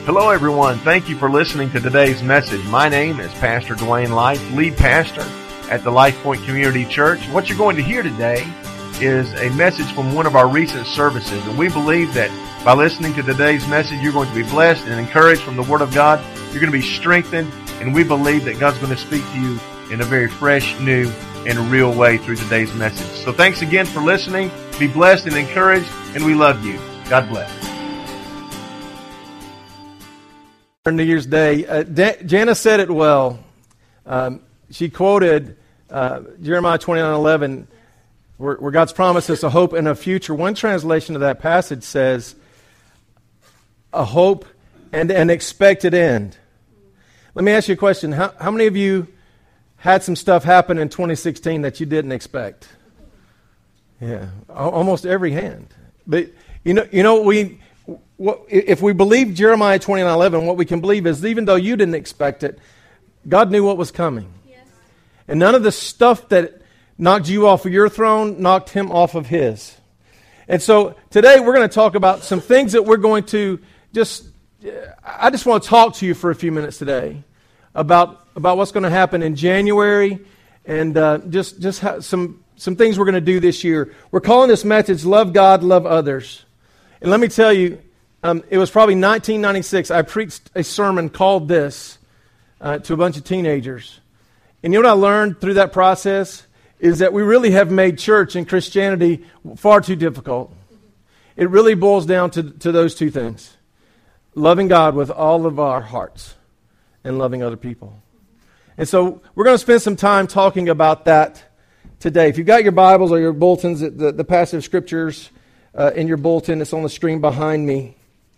Hello, everyone. Thank you for listening to today's message. My name is Pastor Dwayne Life, lead pastor at the Life Point Community Church. What you're going to hear today is a message from one of our recent services, and we believe that by listening to today's message, you're going to be blessed and encouraged from the Word of God. You're going to be strengthened, and we believe that God's going to speak to you in a very fresh, new, and real way through today's message. So thanks again for listening. Be blessed and encouraged, and we love you. God bless. New Year's Day, Jana said it well. She quoted Jeremiah 29:11, where God's promised us a hope and a future. One translation of that passage says, a hope and an expected end. Let me ask you a question. How many of you had some stuff happen in 2016 that you didn't expect? Yeah, almost every hand. But if we believe Jeremiah 29:11, what we can believe is even though you didn't expect it, God knew what was coming. Yes. And none of the stuff that knocked you off of your throne knocked him off of his. And so today we're going to talk about some things that we're going to I just want to talk to you for a few minutes today about what's going to happen in January and some things we're going to do this year. We're calling this message, Love God, Love Others. And let me tell you, it was probably 1996. I preached a sermon called this to a bunch of teenagers. And you know what I learned through that process is that we really have made church and Christianity far too difficult. It really boils down to those two things. Loving God with all of our hearts and loving other people. And so we're going to spend some time talking about that today. If you've got your Bibles or your bulletins, the passage of scriptures in your bulletin, it's on the screen behind me.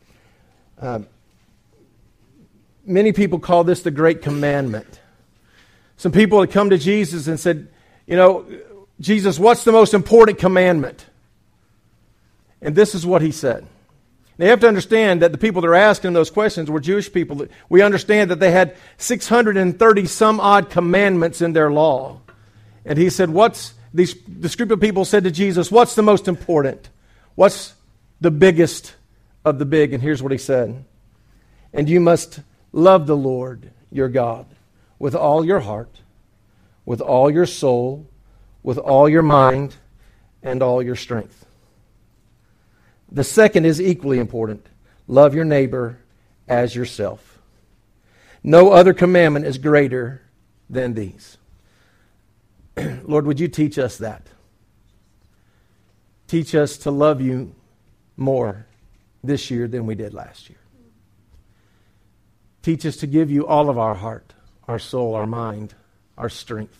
Many people call this the Great Commandment. Some people had come to Jesus and said, Jesus, what's the most important commandment? And this is what he said. Now you have to understand that the people that are asking those questions were Jewish people. We understand that they had 630 some odd commandments in their law. And he said, this group of people said to Jesus, what's the most important? What's the biggest of the big? And here's what he said. And you must love the Lord your God with all your heart, with all your soul, with all your mind, and all your strength. The second is equally important. Love your neighbor as yourself. No other commandment is greater than these. Lord, would you teach us that? Teach us to love you more this year than we did last year. Teach us to give you all of our heart, our soul, our mind, our strength.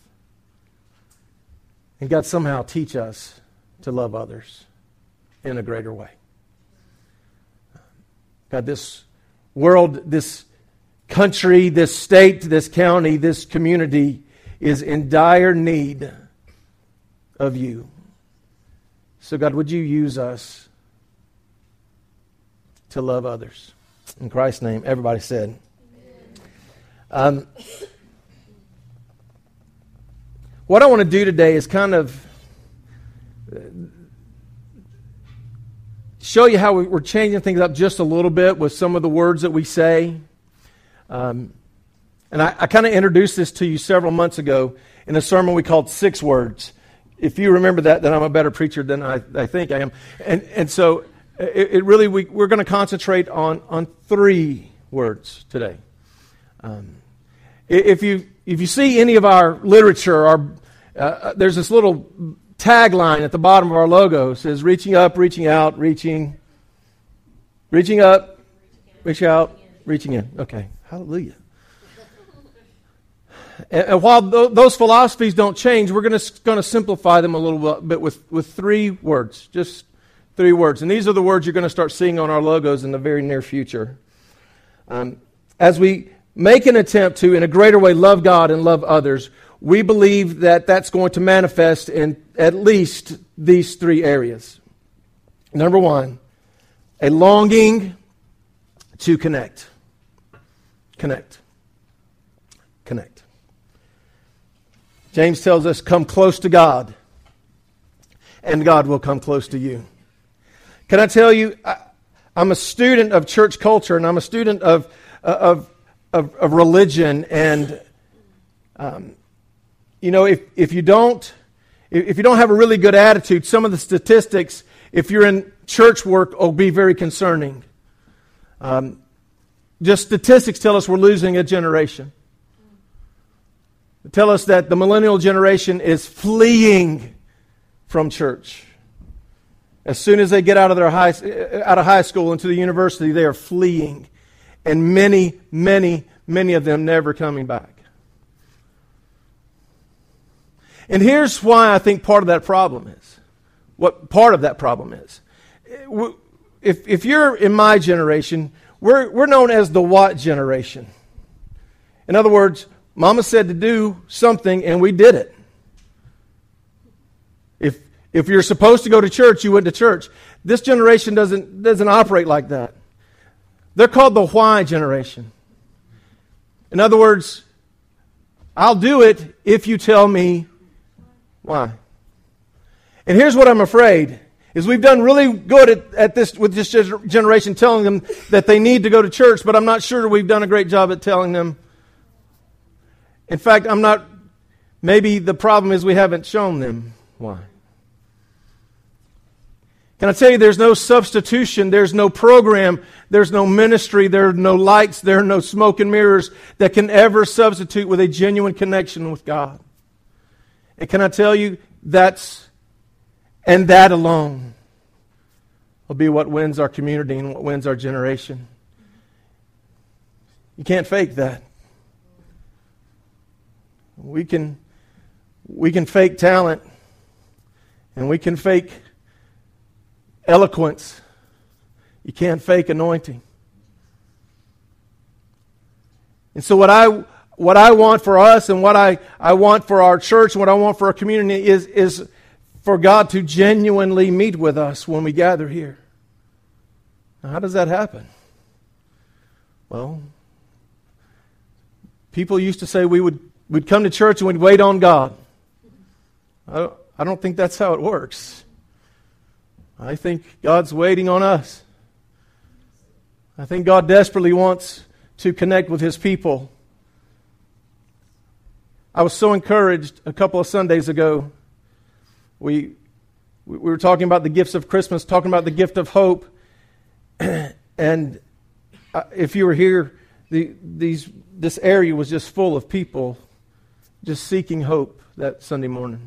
And God, somehow teach us to love others in a greater way. God, this world, this country, this state, this county, this community is in dire need of you. So God, would you use us to love others? In Christ's name, everybody said. What I want to do today is kind of show you how we're changing things up just a little bit with some of the words that we say. And I kind of introduced this to you several months ago in a sermon we called 6 Words. If you remember that, then I'm a better preacher than I think I am. And so it really we're going to concentrate on 3 words today. If you see any of our literature, there's this little tagline at the bottom of our logo. It says, reaching up, reaching out, reaching up, reach out, reaching in. Okay, hallelujah. And while those philosophies don't change, we're going to simplify them a little bit with 3 words, just 3 words. And these are the words you're going to start seeing on our logos in the very near future. As we make an attempt to, in a greater way, love God and love others, we believe that that's going to manifest in at least these 3 areas. Number 1, a longing to connect. Connect. Connect. James tells us, come close to God, and God will come close to you. Can I tell you, I'm a student of church culture, and I'm a student of religion. And if you don't have a really good attitude, some of the statistics, if you're in church work, will be very concerning. Just statistics tell us we're losing a generation. They tell us that the millennial generation is fleeing from church. As soon as they get out of high school into the university, they are fleeing. And many, many, many of them never coming back. And here's why I think part of that problem is. What part of that problem is. If you're in my generation, we're known as the what generation. In other words, Mama said to do something and we did it. If you're supposed to go to church, you went to church. This generation doesn't operate like that. They're called the why generation. In other words, I'll do it if you tell me why. And here's what I'm afraid, is we've done really good at this with this generation, telling them that they need to go to church, but I'm not sure we've done a great job at telling them. In fact, maybe the problem is we haven't shown them why. Can I tell you, there's no substitution, there's no program, there's no ministry, there are no lights, there are no smoke and mirrors that can ever substitute with a genuine connection with God. And can I tell you, that alone will be what wins our community and what wins our generation. You can't fake that. We can fake talent, and we can fake eloquence. You can't fake anointing. And so what I want for us, and what I want for our church, and what I want for our community is for God to genuinely meet with us when we gather here. Now, how does that happen? Well, people used to say we'd come to church and we'd wait on God. I don't think that's how it works. I think God's waiting on us. I think God desperately wants to connect with His people. I was so encouraged a couple of Sundays ago. We were talking about the gifts of Christmas, talking about the gift of hope. And if you were here, this area was just full of people just seeking hope that Sunday morning.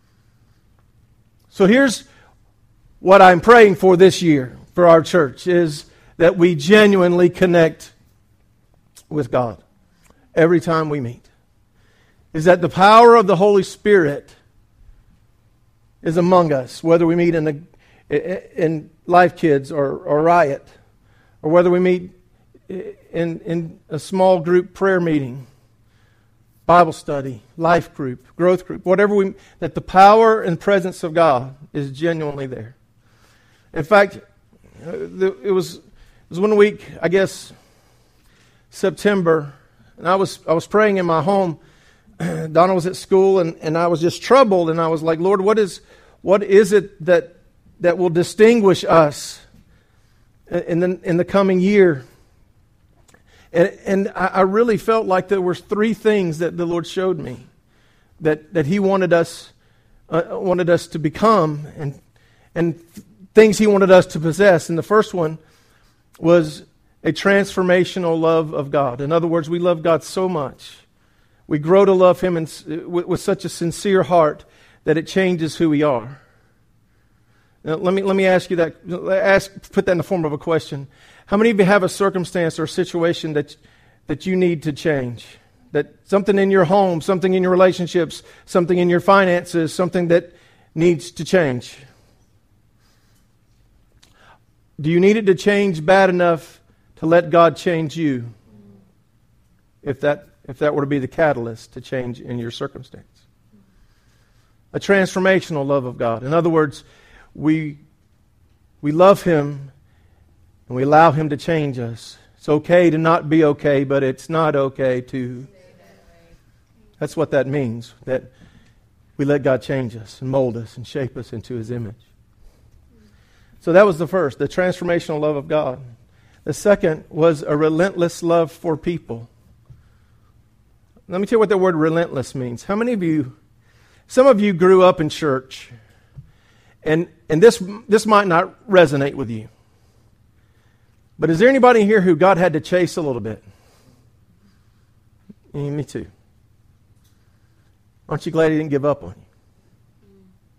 So here's what I'm praying for this year for our church, is that we genuinely connect with God every time we meet. Is that the power of the Holy Spirit is among us, whether we meet in Life Kids or Riot, or whether we meet in a small group prayer meeting, Bible study, life group, growth group, that the power and presence of God is genuinely there. In fact, it was 1 week, I guess, September, and I was praying in my home. Donna was at school, and I was just troubled, and I was like, Lord, what is it that will distinguish us in the coming year? And I really felt like there were 3 things that the Lord showed me that He wanted us to become, and things He wanted us to possess. And the first one was a transformational love of God. In other words, we love God so much. We grow to love Him with such a sincere heart that it changes who we are. Now, let me ask you that. Put that in the form of a question. How many of you have a circumstance or a situation that you need to change? That something in your home, something in your relationships, something in your finances, something that needs to change? Do you need it to change bad enough to let God change you? If that were to be the catalyst to change in your circumstance. A transformational love of God. In other words, we love Him and we allow Him to change us. It's okay to not be okay, but it's not okay to... That's what that means, that we let God change us and mold us and shape us into His image. So that was the first, the transformational love of God. The second was a relentless love for people. Let me tell you what the word relentless means. How many of you, some of you grew up in church, and this might not resonate with you. But is there anybody here who God had to chase a little bit? Me too. Aren't you glad He didn't give up on you?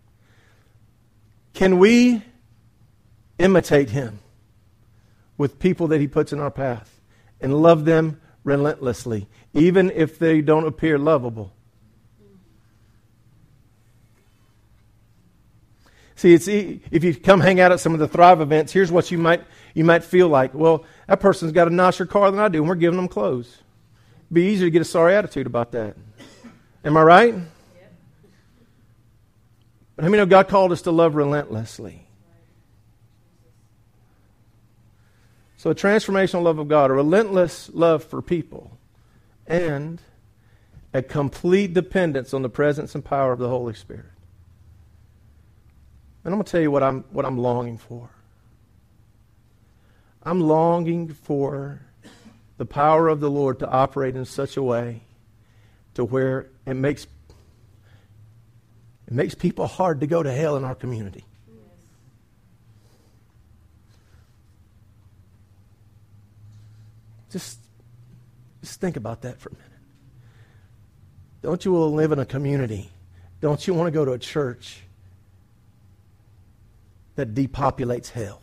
Can we imitate Him with people that He puts in our path and love them relentlessly, even if they don't appear lovable? See, if you come hang out at some of the Thrive events, here's what you might feel like. Well, that person's got a nicer car than I do, and we're giving them clothes. It'd be easier to get a sorry attitude about that. Am I right? Yep. But how many know God called us to love relentlessly? So a transformational love of God, a relentless love for people, and a complete dependence on the presence and power of the Holy Spirit. And I'm going to tell you what I'm longing for. I'm longing for the power of the Lord to operate in such a way to where it makes people hard to go to hell in our community. Just think about that for a minute. Don't you want to live in a community? Don't you want to go to a church that depopulates hell?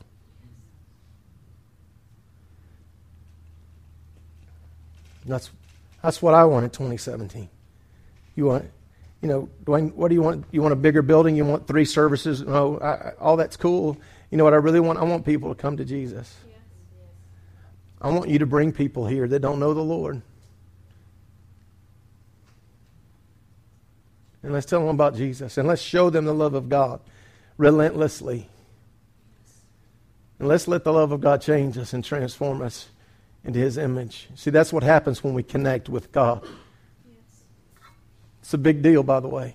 That's what I want in 2017. You want, Dwayne, what do you want? You want a bigger building? You want 3 services? No, all that's cool. You know what I really want? I want people to come to Jesus. Yes. I want you to bring people here that don't know the Lord. And let's tell them about Jesus. And let's show them the love of God relentlessly. And let's let the love of God change us and transform us into His image. See, that's what happens when we connect with God. Yes. It's a big deal, by the way.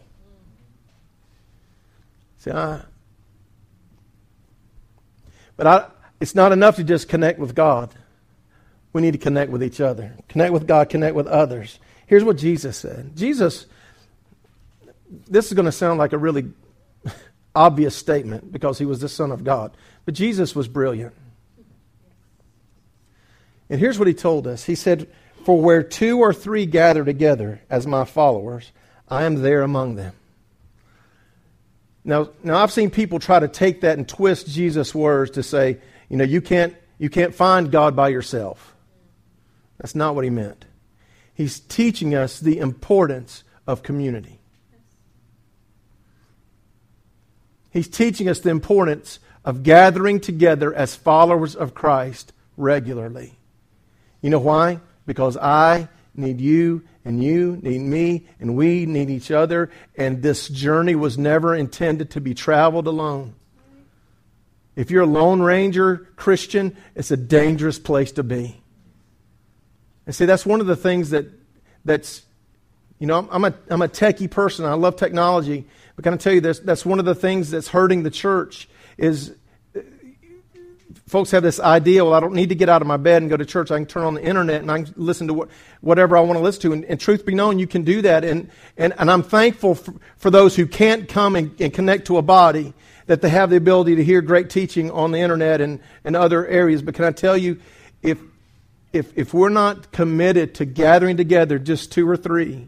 See, it's not enough to just connect with God. We need to connect with each other. Connect with God, connect with others. Here's what Jesus said. Jesus, this is going to sound like a really obvious statement because He was the Son of God. But Jesus was brilliant. And here's what He told us. He said, "For where 2 or 3 gather together as my followers, I am there among them." Now I've seen people try to take that and twist Jesus' words to say, you can't find God by yourself. That's not what He meant. He's teaching us the importance of community. He's teaching us the importance of gathering together as followers of Christ regularly. You know why? Because I need you, and you need me, and we need each other, and this journey was never intended to be traveled alone. If you're a Lone Ranger Christian, it's a dangerous place to be. And see, that's one of the things that's I'm a techie person. I love technology. But can I tell you this? That's one of the things that's hurting the church is folks have this idea, well, I don't need to get out of my bed and go to church. I can turn on the internet and I can listen to whatever I want to listen to. And truth be known, you can do that. And I'm thankful for those who can't come and connect to a body, that they have the ability to hear great teaching on the internet and other areas. But can I tell you, if we're not committed to gathering together, just 2 or 3,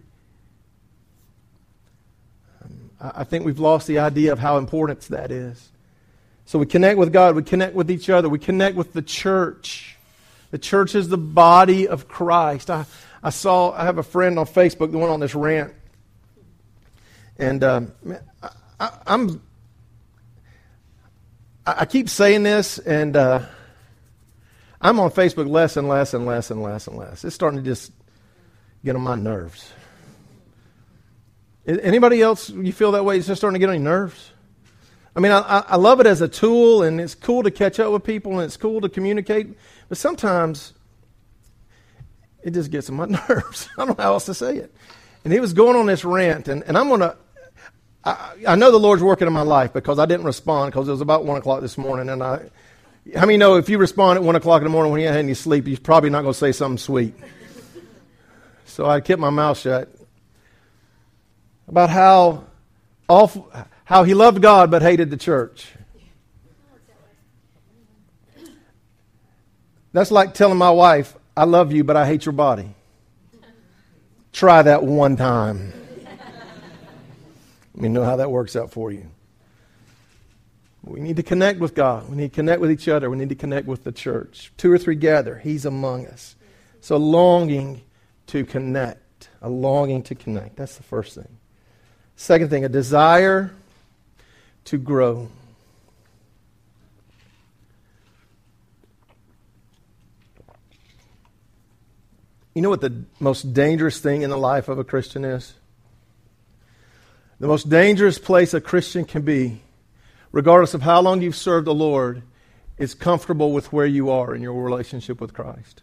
I think we've lost the idea of how important that is. So we connect with God, we connect with each other, we connect with the church. The church is the body of Christ. I have a friend on Facebook that went on this rant. And I keep saying this, and I'm on Facebook less and less and less and less and less. It's starting to just get on my nerves. Anybody else, you feel that way? It's just starting to get on your nerves? I mean, I love it as a tool, and it's cool to catch up with people, and it's cool to communicate. But sometimes it just gets on my nerves. I don't know how else to say it. And he was going on this rant, and I'm going to... I know the Lord's working in my life because I didn't respond because it was about 1 o'clock this morning. And how many know if you respond at 1 o'clock in the morning when you ain't had any sleep, you're probably not going to say something sweet. So I kept my mouth shut. About how he loved God but hated the church. That's like telling my wife, I love you, but I hate your body. Try that one time. Let me know how that works out for you. We need to connect with God. We need to connect with each other. We need to connect with the church. 2 or 3 gather. He's among us. So longing to connect. A longing to connect. That's the first thing. Second thing, a desire to grow. You know what the most dangerous thing in the life of a Christian is? The most dangerous place a Christian can be, regardless of how long you've served the Lord, is comfortable with where you are in your relationship with Christ.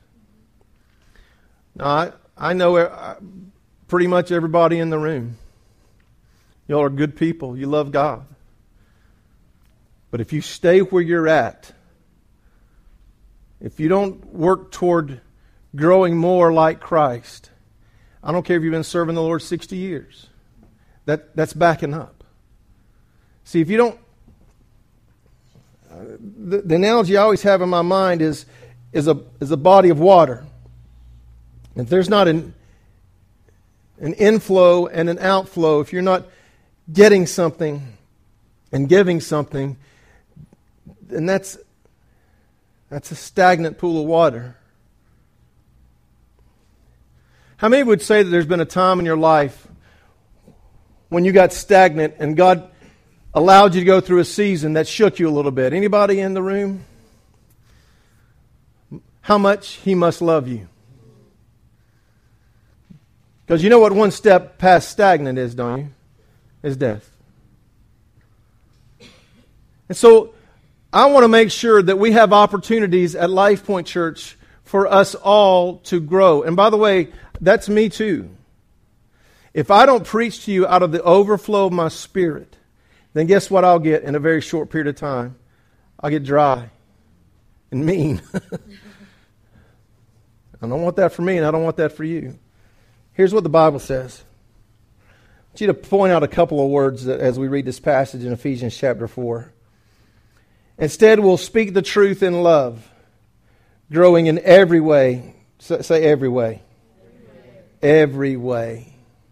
Now, I know pretty much everybody in the room. Y'all are good people. You love God. But if you stay where you're at, if you don't work toward growing more like Christ, I don't care if you've been serving the Lord 60 years. That's backing up. See, if you don't... the analogy I always have in my mind is a body of water. If there's not an inflow and an outflow, if you're not getting something and giving something, then that's a stagnant pool of water. How many would say that there's been a time in your life when you got stagnant and God allowed you to go through a season that shook you a little bit? Anybody in the room? How much He must love you. Because you know what one step past stagnant is, don't you? Is death. And so I want to make sure that we have opportunities at Life Point Church for us all to grow. And by the way, that's me too. If I don't preach to you out of the overflow of my spirit, then guess what I'll get in a very short period of time? I'll get dry and mean. I don't want that for me, and I don't want that for you. Here's what the Bible says. I want you to point out a couple of words as we read this passage in Ephesians chapter 4. Instead, we'll speak the truth in love, growing in every way. Say every way. Every way.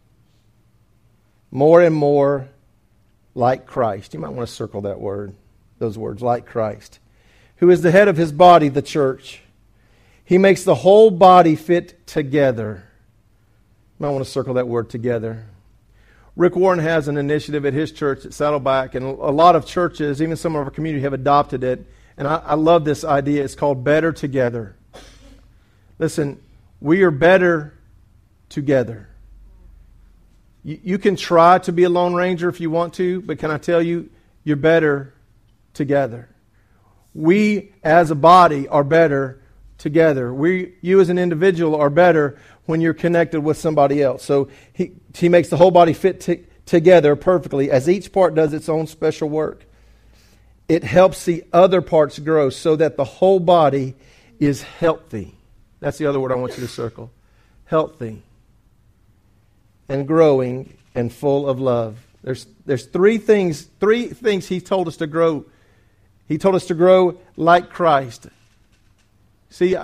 More and more like Christ. You might want to circle that word, those words, like Christ, who is the head of His body, the church. He makes the whole body fit together. You might want to circle that word, together. Rick Warren has an initiative at his church at Saddleback, and a lot of churches, even some of our community, have adopted it. And I love this idea. It's called Better Together. Listen, we are better together. You can try to be a Lone Ranger if you want to, but can I tell you, you're better together. We as a body are better together. You as an individual are better when you're connected with somebody else. So he makes the whole body fit together perfectly as each part does its own special work. It helps the other parts grow so that the whole body is healthy. That's the other word I want you to circle. Healthy and growing and full of love. There's three things He told us to grow. He told us to grow like Christ. See,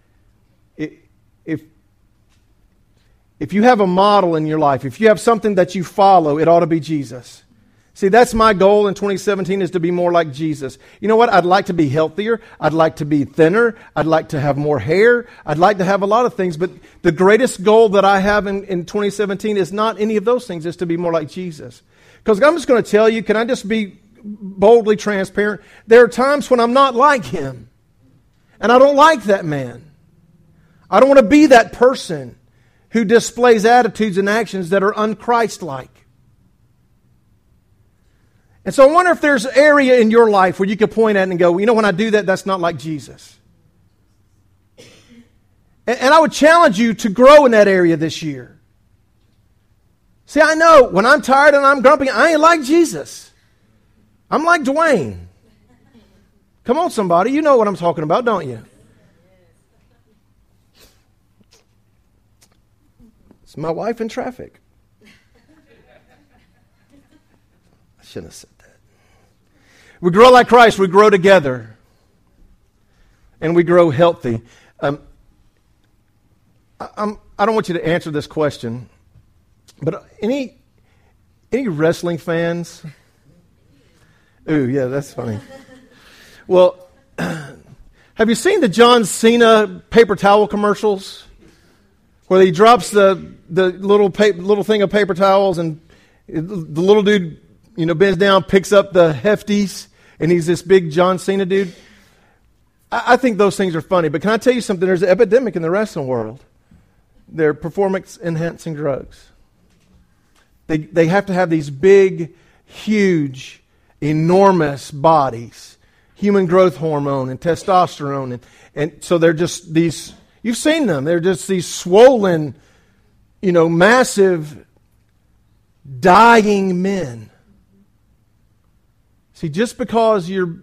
if you have a model in your life, if you have something that you follow, it ought to be Jesus. See, that's my goal in 2017, is to be more like Jesus. You know what? I'd like to be healthier. I'd like to be thinner. I'd like to have more hair. I'd like to have a lot of things. But the greatest goal that I have in 2017 is not any of those things. It's to be more like Jesus. Because I'm just going to tell you, can I just be boldly transparent? There are times when I'm not like Him. And I don't like that man. I don't want to be that person who displays attitudes and actions that are un-Christ-like. And so I wonder if there's an area in your life where you could point at and go, you know, when I do that, that's not like Jesus. And I would challenge you to grow in that area this year. See, I know when I'm tired and I'm grumpy, I ain't like Jesus. I'm like Dwayne. Come on, somebody. You know what I'm talking about, don't you? It's my wife in traffic. I shouldn't have said that. We grow like Christ. We grow together. And we grow healthy. I don't want you to answer this question, but any wrestling fans? Ooh, yeah, that's funny. Well, have you seen the John Cena paper towel commercials where he drops the little thing of paper towels and the little dude, bends down, picks up the hefties, and he's this big John Cena dude? I think those things are funny, but can I tell you something? There's an epidemic in the wrestling world. They're performance-enhancing drugs. They have to have these big, huge, enormous bodies. Human growth hormone and testosterone. And so they're just these, you've seen them, they're just these swollen, massive, dying men. See, just because you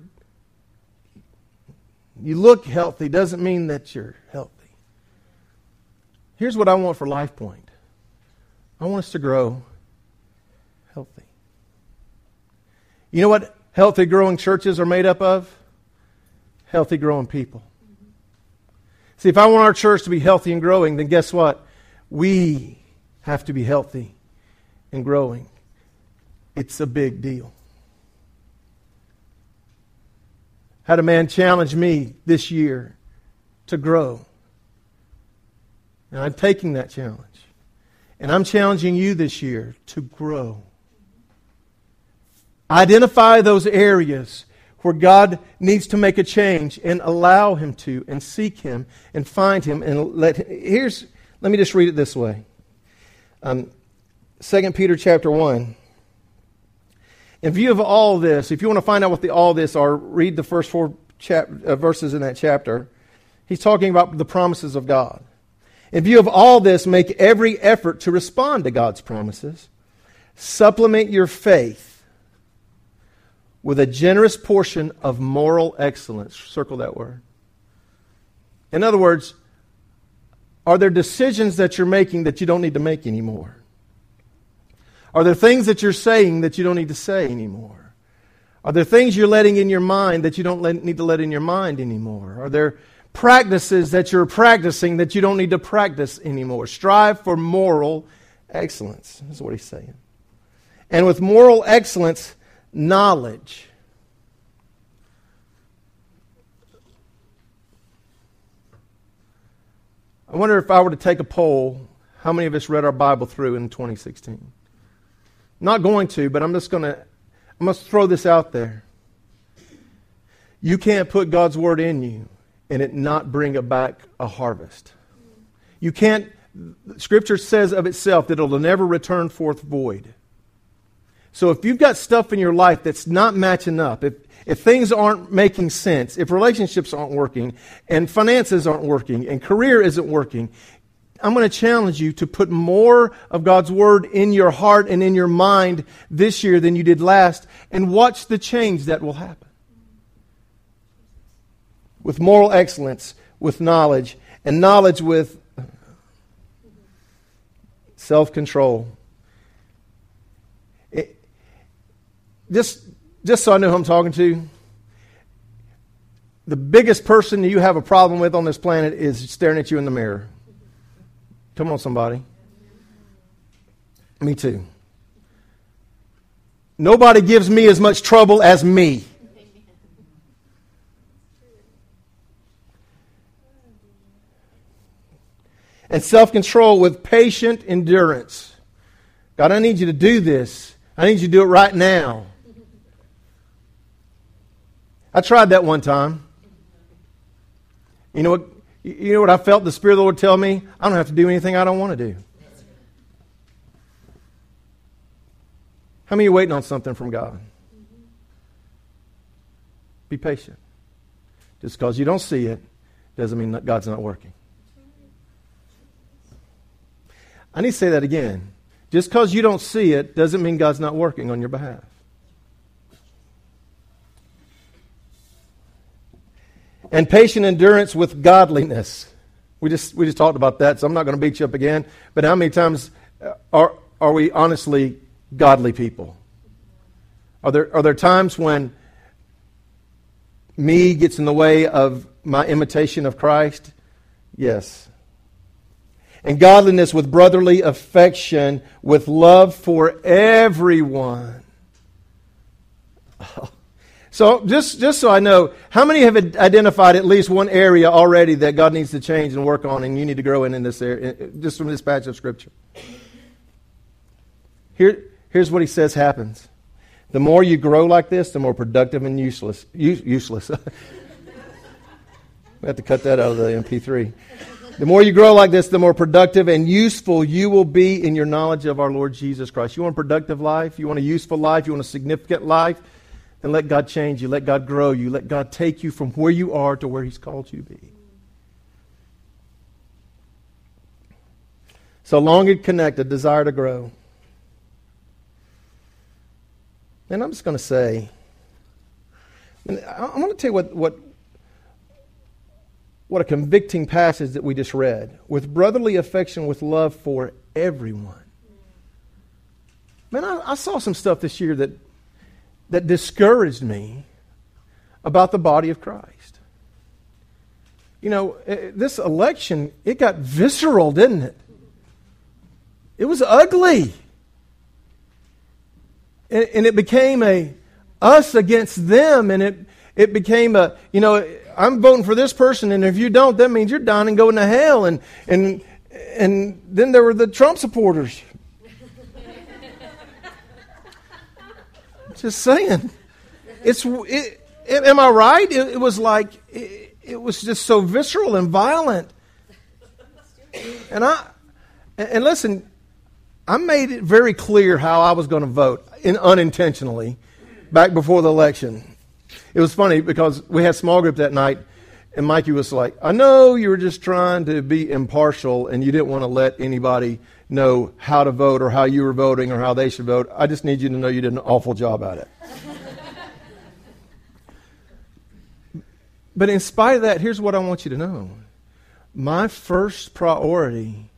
look healthy doesn't mean that you're healthy. Here's what I want for Life Point. I want us to grow healthy. You know what healthy growing churches are made up of? Healthy growing people. See, if I want our church to be healthy and growing, then guess what? We have to be healthy and growing. It's a big deal. Had a man challenge me this year to grow. And I'm taking that challenge. And I'm challenging you this year to grow. Identify those areas where God needs to make a change and allow Him to, and seek Him and find Him and let me just read it this way. 2 Peter chapter 1. In view of all this, if you want to find out what all this are, read the first 4 verses in that chapter. He's talking about the promises of God. In view of all this, make every effort to respond to God's promises. Supplement your faith with a generous portion of moral excellence. Circle that word. In other words, are there decisions that you're making that you don't need to make anymore? Are there things that you're saying that you don't need to say anymore? Are there things you're letting in your mind that you don't need to let in your mind anymore? Are there practices that you're practicing that you don't need to practice anymore? Strive for moral excellence. That's what he's saying. And with moral excellence, knowledge. I wonder if I were to take a poll, how many of us read our Bible through in 2016? Not going to, but I'm going to throw this out there. You can't put God's Word in you and it not bring back a harvest. You can't, Scripture says of itself that it will never return forth void. So if you've got stuff in your life that's not matching up, if things aren't making sense, if relationships aren't working, and finances aren't working, and career isn't working, I'm going to challenge you to put more of God's Word in your heart and in your mind this year than you did last, and watch the change that will happen. With moral excellence, with knowledge, and knowledge with self-control. Just so I know who I'm talking to, the biggest person you have a problem with on this planet is staring at you in the mirror. Come on, somebody. Me too. Nobody gives me as much trouble as me. And self-control with patient endurance. God, I need you to do this. I need you to do it right now. I tried that one time. You know what I felt the Spirit of the Lord tell me? I don't have to do anything I don't want to do. How many are waiting on something from God? Be patient. Just because you don't see it doesn't mean that God's not working. I need to say that again. Just because you don't see it doesn't mean God's not working on your behalf. And patient endurance with godliness. We just talked about that, so I'm not going to beat you up again. But how many times are we honestly godly people? Are there times when me gets in the way of my imitation of Christ? Yes. And godliness with brotherly affection, with love for everyone. So just so I know, how many have identified at least one area already that God needs to change and work on, and you need to grow in this area, just from this passage of Scripture? Here's what he says happens. The more you grow like this, the more productive and useless. Useless. We have to cut that out of the MP3. The more you grow like this, the more productive and useful you will be in your knowledge of our Lord Jesus Christ. You want a productive life? You want a useful life? You want a significant life? Then let God change you. Let God grow you. Let God take you from where you are to where He's called you to be. So long and connected, desire to grow. And I'm just going to say, and I'm going to tell you what a convicting passage that we just read. With brotherly affection, with love for everyone. Man, I saw some stuff this year that discouraged me about the body of Christ. You know, this election, it got visceral, didn't it? It was ugly. And it became a us against them, and it became a, you know, I'm voting for this person, and if you don't, that means you're dying and going to hell. And then there were the Trump supporters. Just saying. Am I right? It was like, it was just so visceral and violent. And listen, I made it very clear how I was going to vote, unintentionally, back before the election. It was funny because we had small group that night, and Mikey was like, I know you were just trying to be impartial and you didn't want to let anybody know how to vote or how you were voting or how they should vote. I just need you to know you did an awful job at it. But in spite of that, here's what I want you to know. My first priority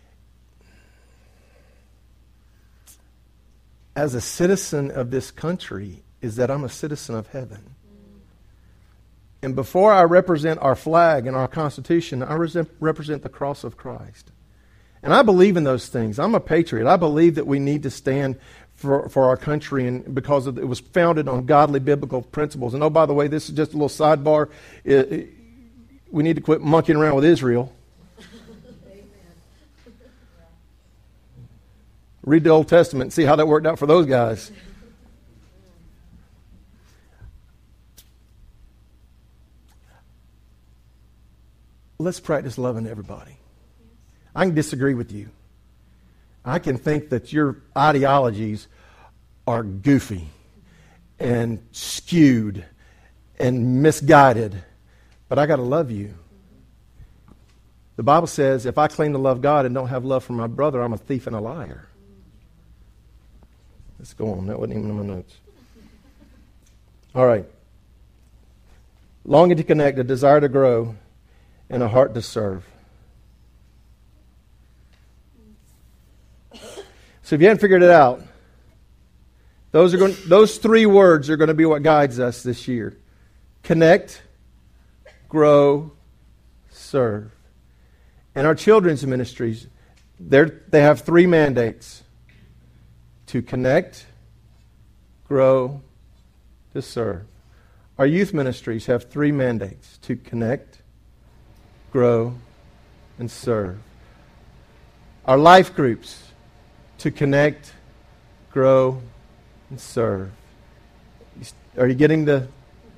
as a citizen of this country is that I'm a citizen of heaven. And before I represent our flag and our Constitution, I represent the cross of Christ. And I believe in those things. I'm a patriot. I believe that we need to stand for our country, and because it was founded on godly biblical principles. And oh, by the way, this is just a little sidebar. We need to quit monkeying around with Israel. Read the Old Testament and see how that worked out for those guys. Let's practice loving everybody. I can disagree with you. I can think that your ideologies are goofy and skewed and misguided, but I got to love you. The Bible says if I claim to love God and don't have love for my brother, I'm a thief and a liar. Let's go on. That wasn't even in my notes. All right. Longing to connect, a desire to grow, and a heart to serve. So if you haven't figured it out, those three words are going to be what guides us this year. Connect, grow, serve. And our children's ministries, they have three mandates. To connect, grow, to serve. Our youth ministries have three mandates. To connect, grow, and serve. Our life groups, to connect, grow, and serve. Are you getting the...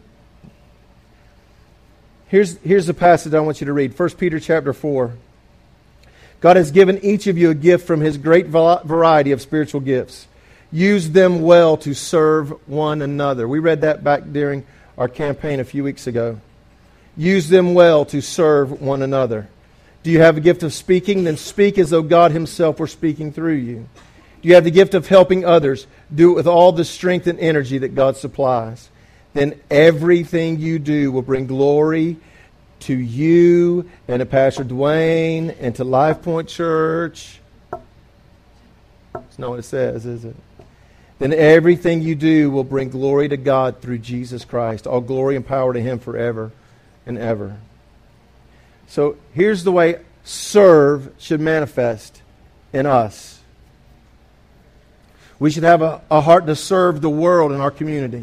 Here's the passage I want you to read. 1 Peter chapter 4. God has given each of you a gift from His great variety of spiritual gifts. Use them well to serve one another. We read that back during our campaign a few weeks ago. Use them well to serve one another. Do you have a gift of speaking? Then speak as though God Himself were speaking through you. Do you have the gift of helping others? Do it with all the strength and energy that God supplies. Then everything you do will bring glory to you and to Pastor Dwayne and to Life Point Church. That's not what it says, is it? Then everything you do will bring glory to God through Jesus Christ. All glory and power to Him forever and ever. So here's the way serve should manifest in us. We should have a heart to serve the world in our community.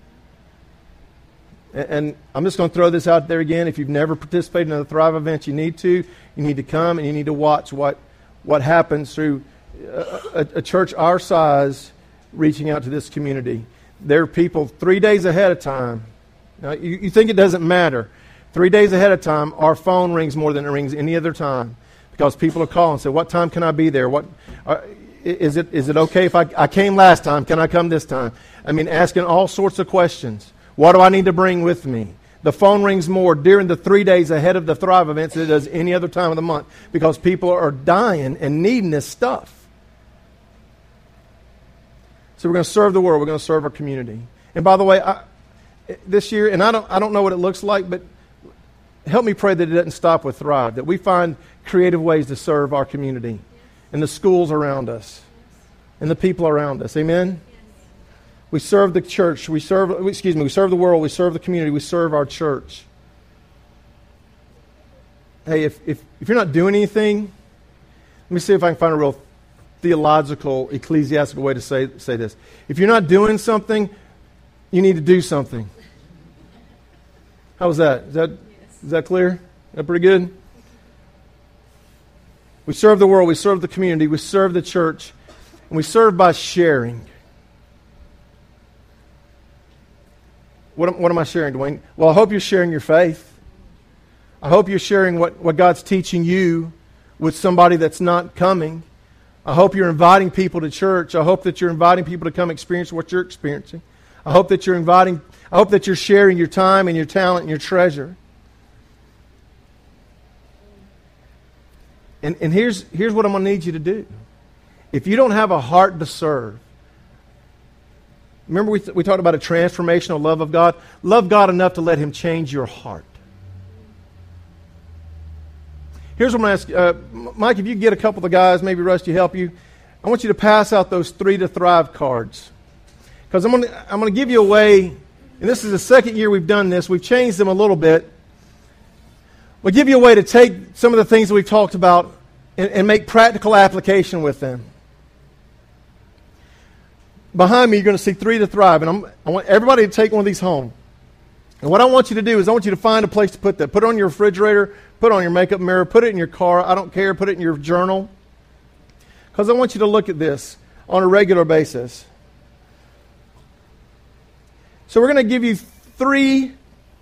And I'm just going to throw this out there again. If you've never participated in a Thrive event, you need to. You need to come and you need to watch what happens through a church our size reaching out to this community. There are people 3 days ahead of time. Now, you think it doesn't matter. 3 days ahead of time, our phone rings more than it rings any other time because people are calling and say, what time can I be there? Is it okay if I came last time? Can I come this time? I mean, asking all sorts of questions. What do I need to bring with me? The phone rings more during the 3 days ahead of the Thrive events than it does any other time of the month because people are dying and needing this stuff. So we're going to serve the world. We're going to serve our community. And by the way, this year, and I don't know what it looks like, but help me pray that it doesn't stop with Thrive, that we find creative ways to serve our community and the schools around us and the people around us. Amen? We serve the church. We serve the world. We serve the community. We serve our church. Hey, if you're not doing anything, let me see if I can find a real theological, ecclesiastical way to say this. If you're not doing something, you need to do something. How was that? Is that clear? Is that pretty good? We serve the world. We serve the community. We serve the church. And we serve by sharing. What am I sharing, Dwayne? Well, I hope you're sharing your faith. I hope you're sharing what God's teaching you with somebody that's not coming. I hope you're inviting people to church. I hope that you're inviting people to come experience what you're experiencing. I hope that you're sharing your time and your talent and your treasure. And here's what I'm going to need you to do. If you don't have a heart to serve, remember we talked about a transformational love of God? Love God enough to let Him change your heart. Here's what I'm going to ask. Mike, if you get a couple of the guys, maybe Rusty help you, I want you to pass out those 3 to Thrive cards. Because I'm going to give you a way, and this is the second year we've done this. We've changed them a little bit. We'll give you a way to take some of the things that we've talked about and make practical application with them. Behind me, you're going to see 3 to Thrive, and I want everybody to take one of these home. And what I want you to do is I want you to find a place to put that. Put it on your refrigerator, put it on your makeup mirror, put it in your car. I don't care. Put it in your journal. Because I want you to look at this on a regular basis. So we're going to give you 3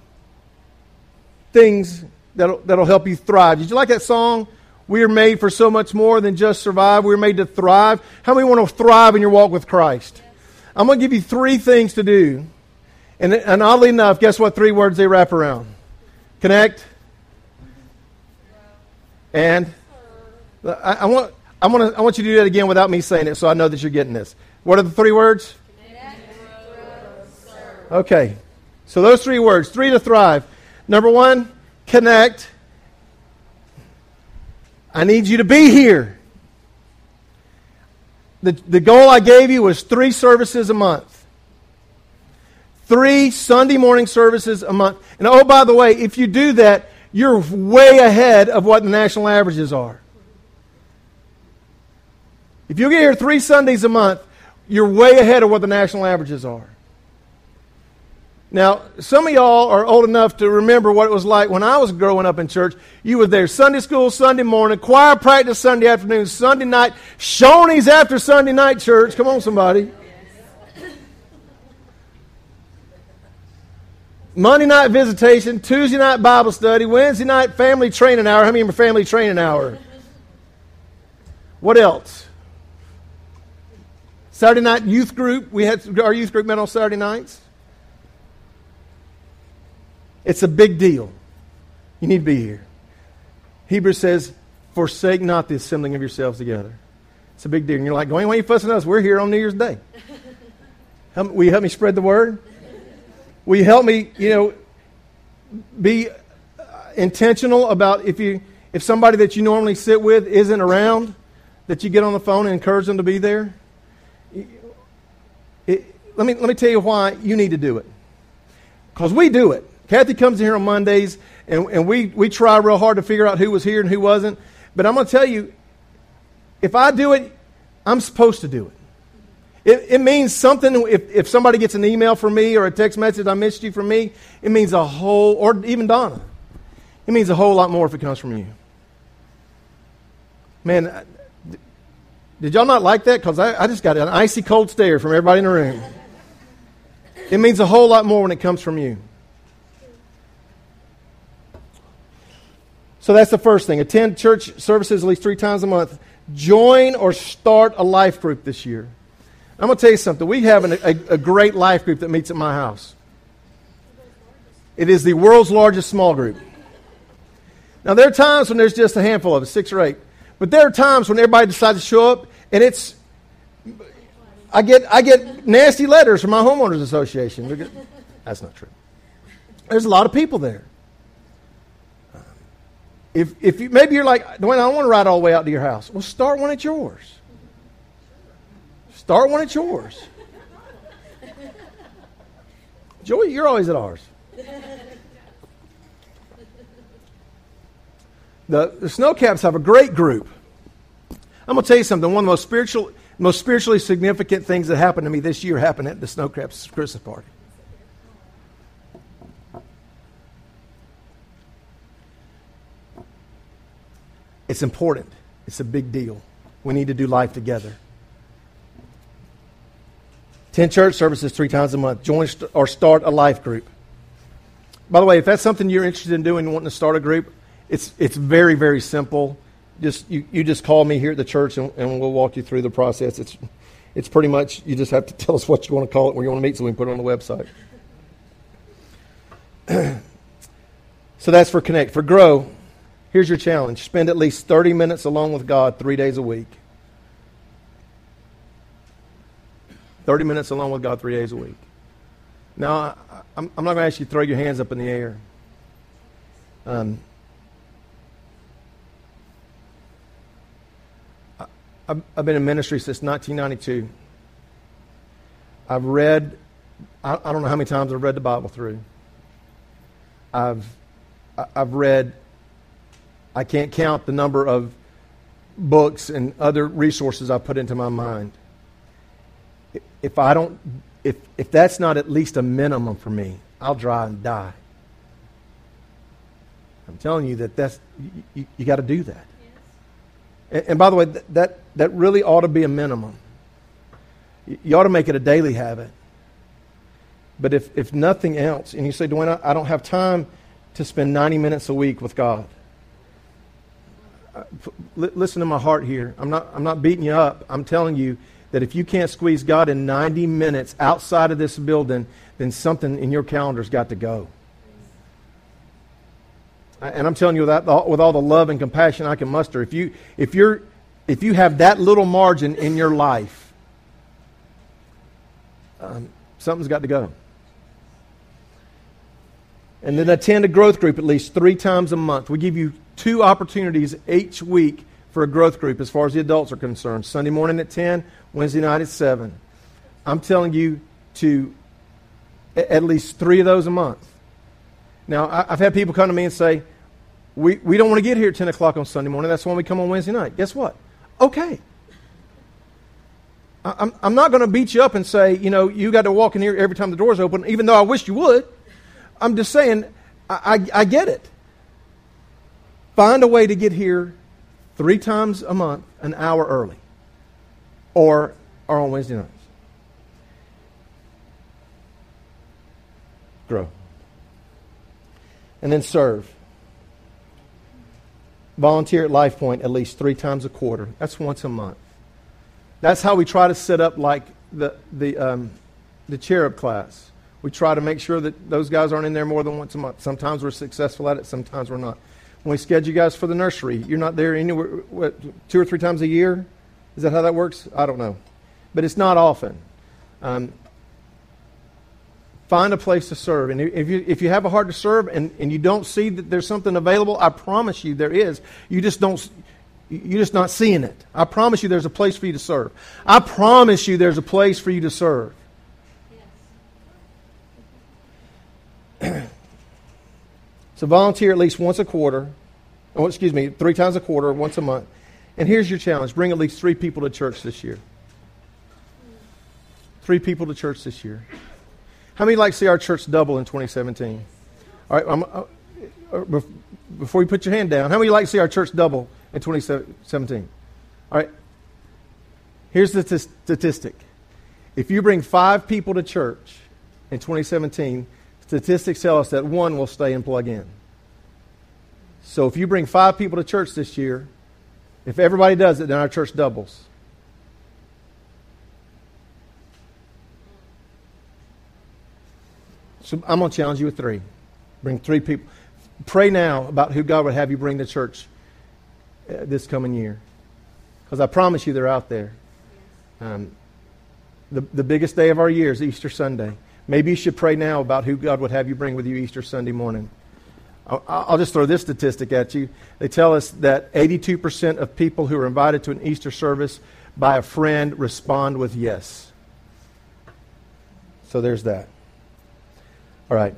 things that'll help you thrive. Did you like that song? We are made for so much more than just survive. We're made to thrive. How many want to thrive in your walk with Christ? I'm going to give you 3 things to do. And oddly enough, guess what 3 words they wrap around? Connect. And I want you to do that again without me saying it so I know that you're getting this. What are the 3 words? Okay. So those 3 words, 3 to thrive. Number 1, connect. I need you to be here. The goal I gave you was 3 services a month. 3 Sunday morning services a month. And oh, by the way, if you do that, you're way ahead of what the national averages are. If you get here 3 Sundays a month, you're way ahead of what the national averages are. Now, some of y'all are old enough to remember what it was like when I was growing up in church. You were there Sunday school, Sunday morning, choir practice Sunday afternoon, Sunday night, Shoney's after Sunday night church. Come on, somebody. Monday night visitation, Tuesday night Bible study, Wednesday night family training hour. How many remember family training hour? What else? Saturday night youth group. We had our youth group met on Saturday nights. It's a big deal. You need to be here. Hebrews says, forsake not the assembling of yourselves together. It's a big deal. And you're like, Dwayne, why are you fussing at us? We're here on New Year's Day. Will you help me spread the word? Will you help me, be intentional about if somebody that you normally sit with isn't around, that you get on the phone and encourage them to be there? Let me tell you why you need to do it. Because we do it. Kathy comes in here on Mondays, and we try real hard to figure out who was here and who wasn't. But I'm going to tell you, if I do it, I'm supposed to do it. It means something if somebody gets an email from me or a text message, I missed you from me, it means a whole, or even Donna, it means a whole lot more if it comes from you. Man, did y'all not like that? Because I just got an icy cold stare from everybody in the room. It means a whole lot more when it comes from you. So that's the first thing. Attend church services at least 3 times a month. Join or start a life group this year. I'm going to tell you something. We have a great life group that meets at my house. It is the world's largest small group. Now, there are times when there's just a handful of us, 6 or 8. But there are times when everybody decides to show up, and I get nasty letters from my homeowners association. That's not true. There's a lot of people there. If maybe you're like, Dwayne, I don't want to ride all the way out to your house. Well, start one at yours. Start one at yours. Joey, you're always at ours. The Snowcaps have a great group. I'm going to tell you something. One of the most spiritually significant things that happened to me this year happened at the Snowcaps Christmas party. It's important. It's a big deal. We need to do life together. 10 church services 3 times a month. Join or start a life group. By the way, if that's something you're interested in doing and wanting to start a group, it's very, very simple. You just call me here at the church and we'll walk you through the process. It's pretty much, you just have to tell us what you want to call it, where you want to meet, so we can put it on the website. So that's for Connect. For Grow, here's your challenge. Spend at least 30 minutes alone with God 3 days a week. 30 minutes alone with God 3 days a week. Now, I'm not going to ask you to throw your hands up in the air. I've been in ministry since 1992. I've read, I don't know how many times I've read the Bible through. I've read, I can't count the number of books and other resources I've put into my mind. If that's not at least a minimum for me, I'll try and die. I'm telling you that's you got to do that. Yes. And by the way, that really ought to be a minimum. You ought to make it a daily habit. But if nothing else, and you say, Dwayne, I don't have time to spend 90 minutes a week with God. Listen to my heart here. I'm not beating you up. I'm telling you that if you can't squeeze God in 90 minutes outside of this building, then something in your calendar's got to go. And I'm telling you that with all the love and compassion I can muster. If you have that little margin in your life, something's got to go. And then attend a growth group at least 3 times a month. We give you 2 opportunities each week for a growth group as far as the adults are concerned. Sunday morning at 10, Wednesday night at 7. I'm telling you to at least 3 of those a month. Now, I've had people come to me and say, we don't want to get here at 10 o'clock on Sunday morning. That's when we come on Wednesday night. Guess what? Okay. I'm not going to beat you up and say, you got to walk in here every time the door's open, even though I wish you would. I'm just saying, I get it. Find a way to get here 3 times a month, an hour early. Or on Wednesday nights. Grow. And then serve. Volunteer at Life Point at least 3 times a quarter. That's once a month. That's how we try to set up like the cherub class. We try to make sure that those guys aren't in there more than once a month. Sometimes we're successful at it, sometimes we're not. When we schedule you guys for the nursery, you're not there anywhere, 2 or 3 times a year? Is that how that works? I don't know. But it's not often. Find a place to serve. And if you have a heart to serve and you don't see that there's something available, I promise you there is. You're just not seeing it. I promise you there's a place for you to serve. I promise you there's a place for you to serve. So volunteer at least once a quarter. 3 times a quarter, once a month. And here's your challenge. Bring at least 3 people to church this year. 3 people to church this year. How many like to see our church double in 2017? All right, before you put your hand down, how many like to see our church double in 2017? All right. Here's the statistic. If you bring 5 people to church in 2017, statistics tell us that 1 will stay and plug in. So if you bring 5 people to church this year, if everybody does it, then our church doubles. So I'm going to challenge you with 3. Bring 3 people. Pray now about who God would have you bring to church this coming year. Because I promise you they're out there. The biggest day of our year is Easter Sunday. Maybe you should pray now about who God would have you bring with you Easter Sunday morning. I'll just throw this statistic at you. They tell us that 82% of people who are invited to an Easter service by a friend respond with yes. So there's that. All right.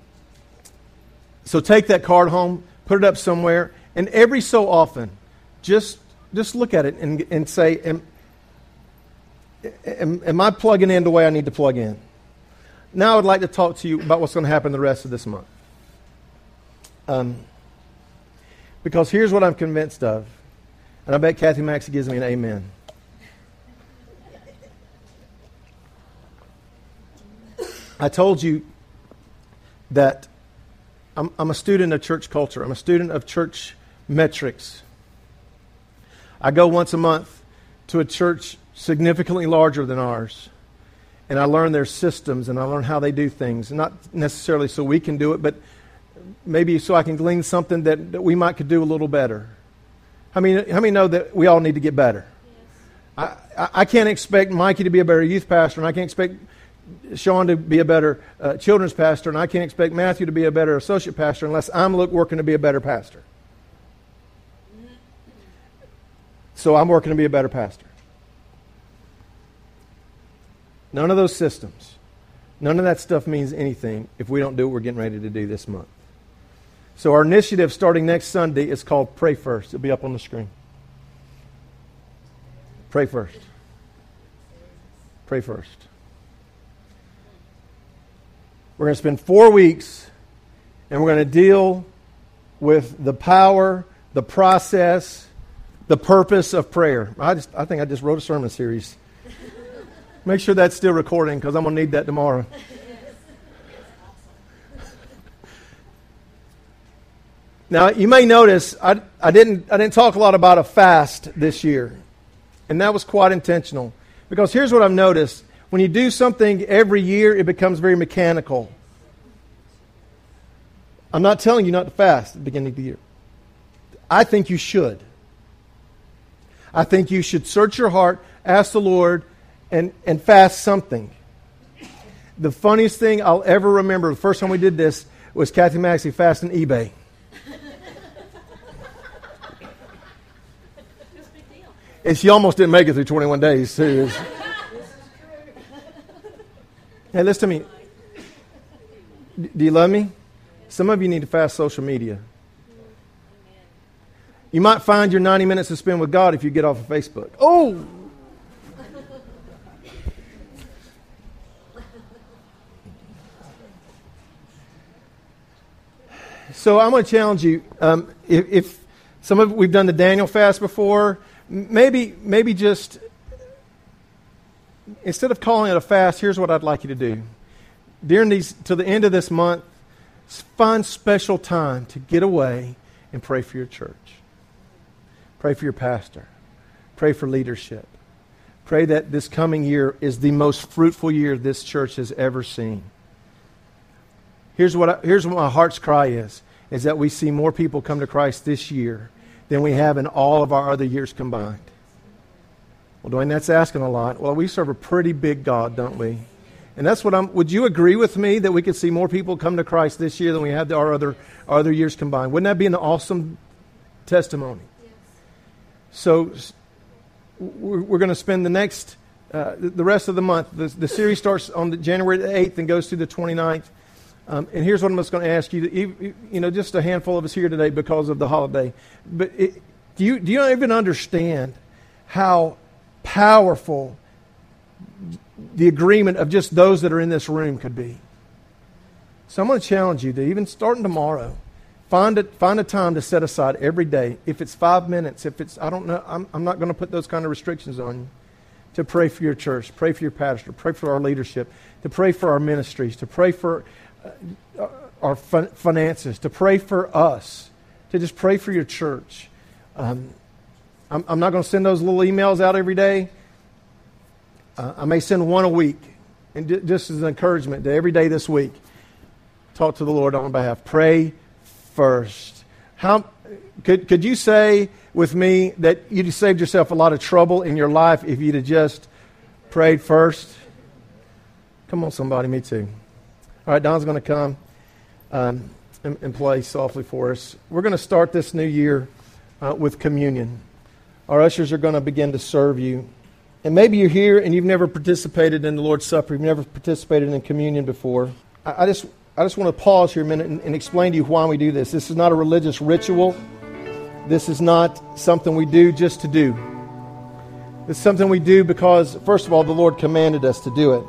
So take that card home, put it up somewhere, and every so often, just look at it and say, am I plugging in the way I need to plug in? Now I would like to talk to you about what's going to happen the rest of this month. Because here's what I'm convinced of, and I bet Kathy Maxey gives me an amen. I told you that I'm a student of church culture. I'm a student of church metrics. I go once a month to a church significantly larger than ours, and I learn their systems and I learn how they do things. Not necessarily so we can do it, but maybe so I can glean something that we might could do a little better. How many know that we all need to get better? Yes. I can't expect Mikey to be a better youth pastor, and I can't expect Sean to be a better children's pastor, and I can't expect Matthew to be a better associate pastor unless I'm working to be a better pastor. So I'm working to be a better pastor. None of those systems, none of that stuff means anything if we don't do what we're getting ready to do this month. So our initiative starting next Sunday is called Pray First. It'll be up on the screen. Pray first. Pray first. We're going to spend 4 weeks, and we're going to deal with the power, the process, the purpose of prayer. I think I just wrote a sermon series. Make sure that's still recording, because I'm going to need that tomorrow. Now, you may notice I didn't talk a lot about a fast this year, and that was quite intentional. Because here's what I've noticed. When you do something every year, it becomes very mechanical. I'm not telling you not to fast at the beginning of the year. I think you should. I think you should search your heart, ask the Lord, and fast something. The funniest thing I'll ever remember, the first time we did this, was Kathy Maxey fasting eBay. And she almost didn't make it through 21 days, too. Hey, listen to me. Do you love me? Some of you need to fast social media. You might find your 90 minutes to spend with God if you get off of Facebook. Oh! So I'm going to challenge you. If some of we've done the Daniel fast before, maybe just instead of calling it a fast, here's what I'd like you to do. To the end of this month, find special time to get away and pray for your church. Pray for your pastor. Pray for leadership. Pray that this coming year is the most fruitful year this church has ever seen. Here's what my heart's cry is that we see more people come to Christ this year than we have in all of our other years combined. Well, Dwayne, that's asking a lot. Well, we serve a pretty big God, don't we? And that's what would you agree with me that we could see more people come to Christ this year than we had our other years combined? Wouldn't that be an awesome testimony? Yes. So we're going to spend the next, the rest of the month. The series starts on January the 8th and goes through the 29th. And here's what I'm just going to ask you. Just a handful of us here today because of the holiday. But do you even understand how powerful the agreement of just those that are in this room could be? So I'm going to challenge you to, even starting tomorrow, find a time to set aside every day. If it's 5 minutes, if it's, I don't know, I'm not going to put those kind of restrictions on you. To pray for your church, pray for your pastor, pray for our leadership, to pray for our ministries, to pray for our finances, to pray for us, to just pray for your church. I'm not going to send those little emails out every day. I may send one a week, and just as an encouragement to every day this week, talk to the Lord on my behalf. Pray first. How could you say with me that you'd have saved yourself a lot of trouble in your life if you'd have just prayed first? Come on, somebody, me too. All right, Don's going to come and play softly for us. We're going to start this new year with communion. Our ushers are going to begin to serve you. And maybe you're here and you've never participated in the Lord's Supper. You've never participated in communion before. I just want to pause here a minute and explain to you why we do this. This is not a religious ritual. This is not something we do just to do. It's something we do because, first of all, the Lord commanded us to do it.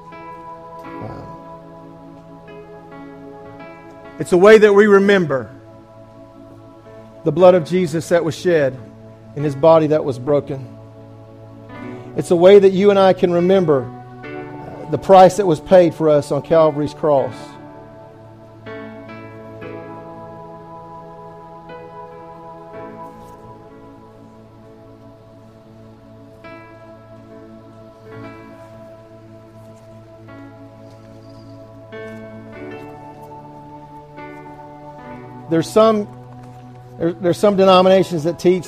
It's a way that we remember the blood of Jesus that was shed and His body that was broken. It's a way that you and I can remember the price that was paid for us on Calvary's cross. There's some denominations that teach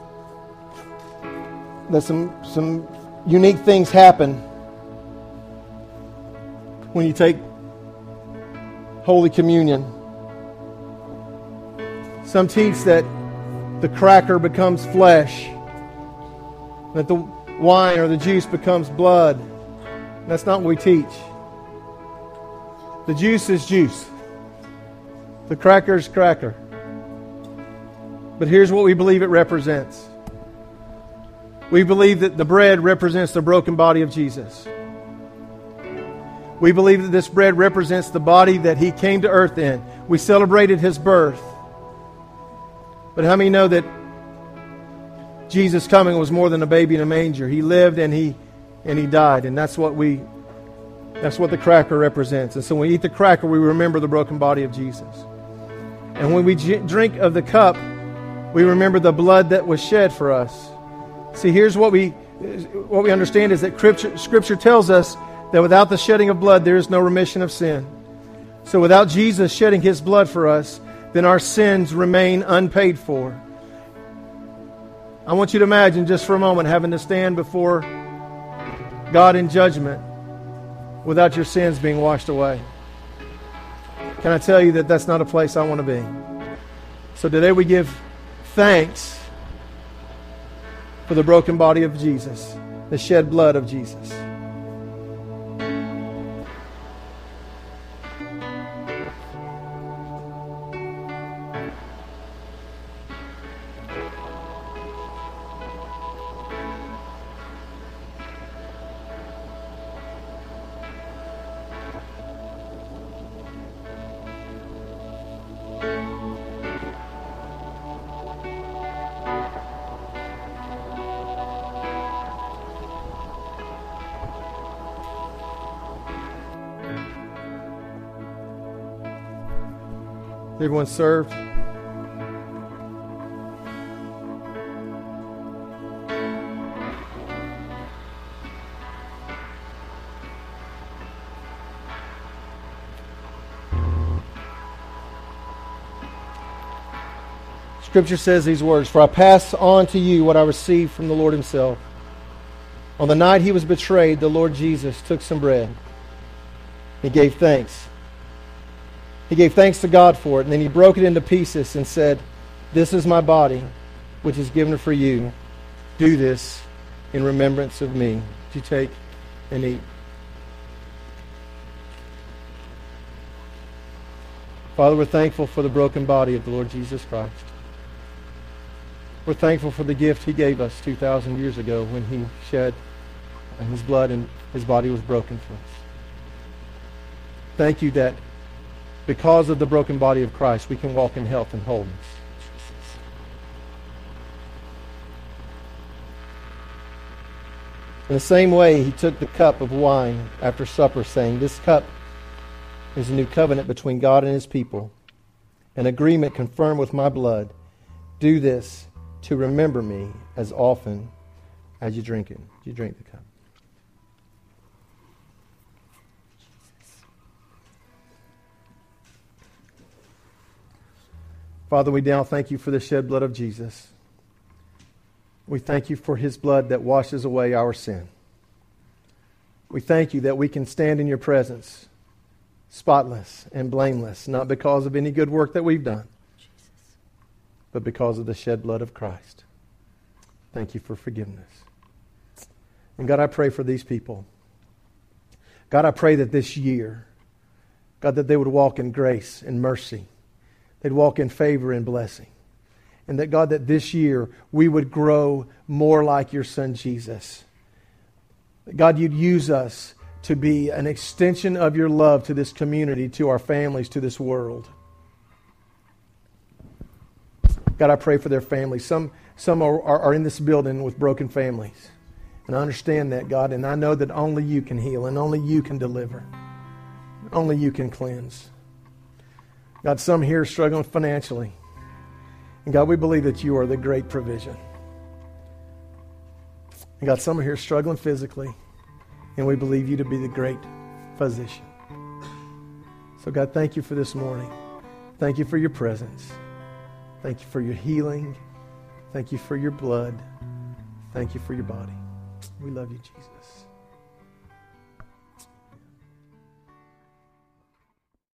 that some unique things happen when you take Holy Communion. Some teach that the cracker becomes flesh, that the wine or the juice becomes blood. That's not what we teach. The juice is juice. The cracker is cracker. But here's what we believe it represents. We believe that the bread represents the broken body of Jesus. We believe that this bread represents the body that He came to earth in. We celebrated His birth. But how many know that Jesus' coming was more than a baby in a manger? He lived and He died. And that's what the cracker represents. And so when we eat the cracker, we remember the broken body of Jesus. And when we drink of the cup, we remember the blood that was shed for us. See, here's what we understand is that Scripture tells us that without the shedding of blood, there is no remission of sin. So without Jesus shedding His blood for us, then our sins remain unpaid for. I want you to imagine just for a moment having to stand before God in judgment without your sins being washed away. Can I tell you that that's not a place I want to be? So today we give thanks for the broken body of Jesus, the shed blood of Jesus. Everyone served? Scripture says these words, "For I pass on to you what I received from the Lord Himself. On the night he was betrayed, the Lord Jesus took some bread. He gave thanks. He gave thanks to God for it, and then he broke it into pieces and said, "This is my body, which is given for you. Do this in remembrance of me." Would you take and eat? Father, we're thankful for the broken body of the Lord Jesus Christ. We're thankful for the gift he gave us 2,000 years ago when he shed his blood and his body was broken for us. Thank you that because of the broken body of Christ, we can walk in health and wholeness. In the same way, he took the cup of wine after supper, saying, "This cup is a new covenant between God and his people, an agreement confirmed with my blood. Do this to remember me as often as you drink it." You drink the cup. Father, we now thank you for the shed blood of Jesus. We thank you for his blood that washes away our sin. We thank you that we can stand in your presence spotless and blameless, not because of any good work that we've done, but because of the shed blood of Christ. Thank you for forgiveness. And God, I pray for these people. God, I pray that this year, God, that they would walk in grace and mercy. They'd walk in favor and blessing. And that, God, that this year we would grow more like your Son Jesus. That, God, you'd use us to be an extension of your love to this community, to our families, to this world. God, I pray for their families. Some are in this building with broken families. And I understand that, God, and I know that only you can heal and only you can deliver. Only you can cleanse. God, some here are struggling financially. And God, we believe that you are the great provision. And God, some are here struggling physically. And we believe you to be the great physician. So God, thank you for this morning. Thank you for your presence. Thank you for your healing. Thank you for your blood. Thank you for your body. We love you, Jesus.